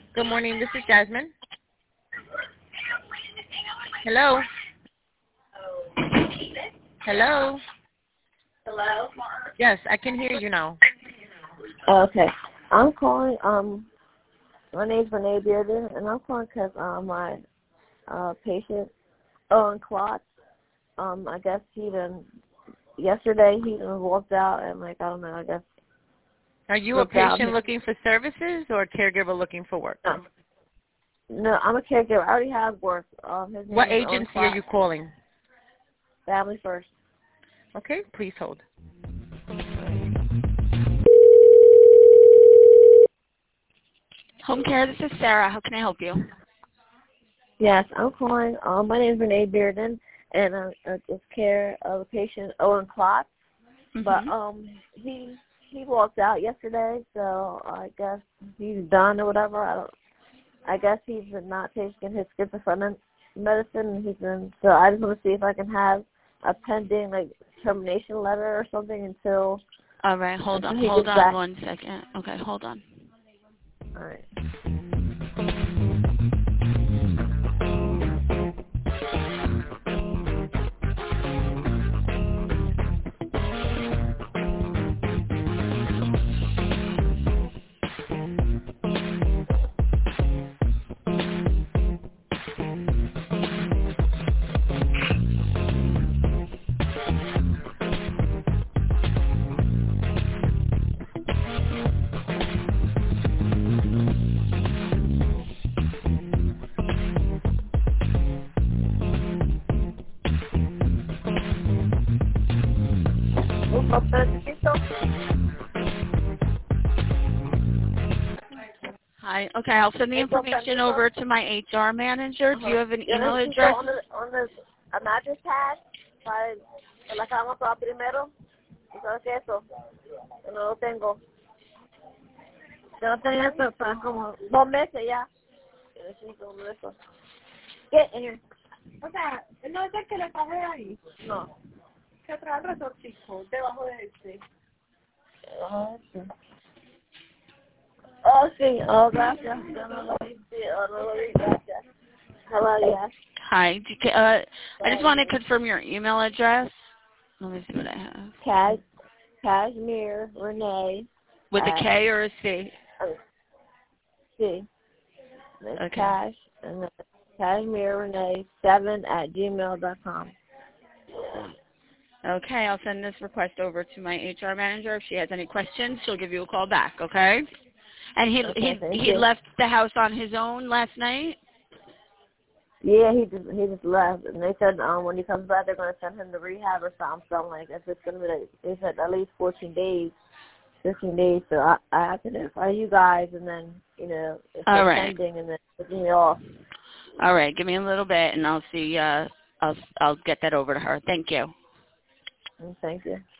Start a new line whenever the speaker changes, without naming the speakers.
Good morning. This is Jasmine. Hello. Hello.
Hello?
Yes, I can hear you now.
Okay. I'm calling, my name's Renee Bearden, and I'm calling because my patient, Owen Klotz, I guess yesterday he walked out and, I don't know, I guess.
Are you a patient looking for services or a caregiver looking for work?
No, I'm a caregiver. I already have work. His name
What
is Owen
agency
Klotz.
are you calling?
Family First.
Okay, please hold.
Home care, this is Sarah. How can I help you?
Yes, I'm calling. My name is Renee Bearden, and I take care of a patient, Owen Klotz.
Mm-hmm.
But he walked out yesterday, so I guess he's done or whatever. I guess he's not taking his schizophrenia medicine. So I just want to see if I can have a pending termination letter or something until.
All right, hold on 1 second. Okay, hold on.
All right.
Hi. Okay, I'll send the information over to my HR manager. Do you have an email address?
On the mattress pad, para la cama para primero. ¿Sabes qué es eso? No lo tengo. Yo no tenía eso para como 2 meses ya. Yo necesito uno de esos. Get in here.
O sea, no es el que le pague ahí.
No.
Que trae el resortico debajo de este.
Oh, sí. Oh, gracias. Yo no lo vi. Sí, no lo vi. Gracias. Hello, yes.
Hi. I just want to confirm your email address. Let me see what I have.
Cashmere Renee.
With a K or a C?
C.
Okay.
Cash and then Cashmere Renee 7@gmail.com.
Okay, I'll send this request over to my HR manager. If she has any questions, she'll give you a call back, okay? And he left the house on his own last night?
Yeah, he just left, and they said when he comes back, they're going to send him to rehab or something. So I'm like, if it's going to be, they said at least 14 days, 15 days. So I have to notify you guys, and then if it's pending, and then take me off.
All right, give me a little bit, and I'll see. I'll get that over to her. Thank you.
Thank you.